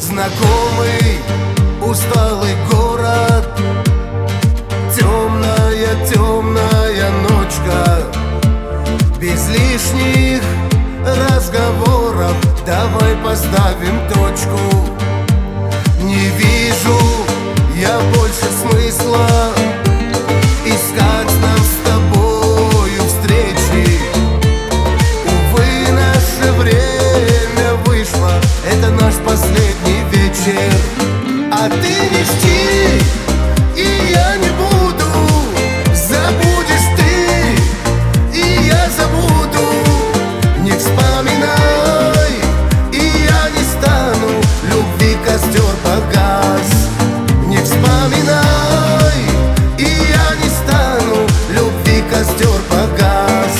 Знакомый усталый город, темная, темная ночка. Без лишних разговоров давай поставим точку. Не вижу я больше смысла искать нам с тобою встречи. Увы, наше время вышло, это наш последний вечер. А ты не жди, и я не буду. Забудешь ты, и я забуду. Не вспоминай, и я не стану. Любви костер погас. Не вспоминай, и я не стану. Любви костер погас.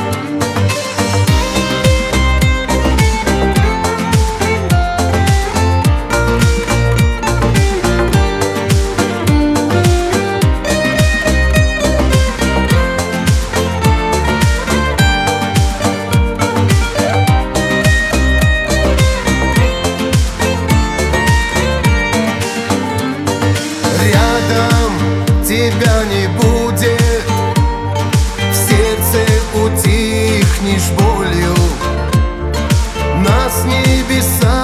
Тебя не будет, в сердце утихнешь болью. Нас небеса